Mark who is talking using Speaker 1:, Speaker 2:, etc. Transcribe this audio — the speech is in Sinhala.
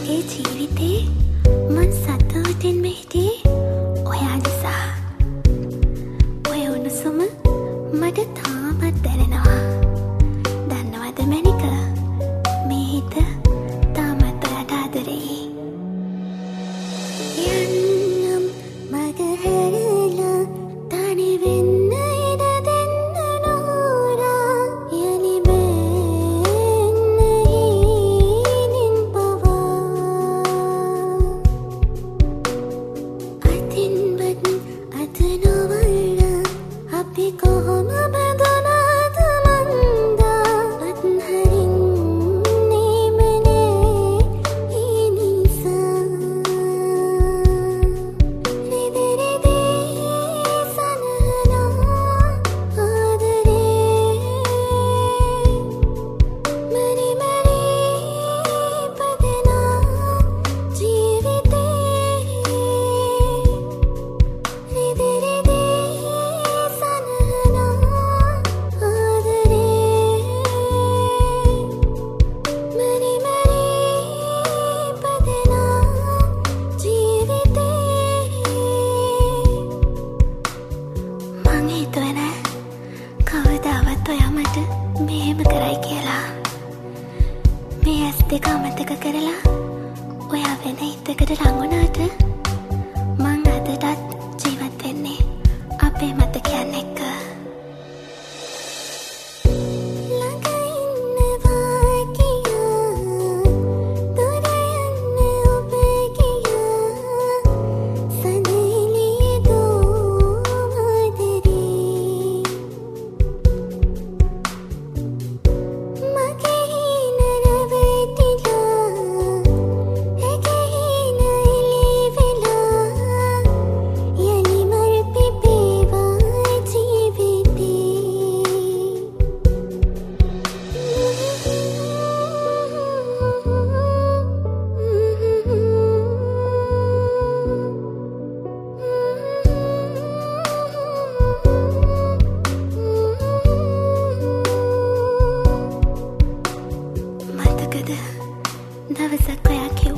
Speaker 1: මගේ ජීවිතේ මං සතුටින්ම හිටියේ ඔයා නිසා. ඔය උණුසුම මට තාමත් දැනෙනවා. දන්නවද මැනික, මේ හිත තාමත් ඔයාට ආදරෙයි. යන්නම් මග හැරලා තනි වෙන්න ඉඩ දෙන්න නෝරා. යලි වෙන්න හීනින් පවා අතින්වත් අත නොවල්ල අපි කොහොම බැඳුණාද මන්දා. අත්හරින්නේ මනේ ඒ නිසා. රිදි රිදි සනහනා ආදරේ. මරි මරි පදනා ජීවිතේ. රිදි රිදි සනහනා ආදරේ. මරි මරි පදනා ජීවිතේ. මං හිතුවේ නෑ කවදාවත් ඔයා මට මෙහෙම කරයි කියලා. මේ ඇස් දෙක අමතක කරලා ඔයා වෙන හිතකට ලං වුණාට මං අදටත් ජීවත් වෙන්නේ අපේ මතකයන් එක්ක. ළඟ ඉන්නවා කියා දුර යන්නේ ඔබේ කියා. සඳෙලියේ දෝ මාදිරී. මගේ හීන රැවටිලා ඇගේ හීන එළි වෙලා. යලි මල් පිපේවා ජීවිතේ. මතකද දවසක් ඔයා කිව්වා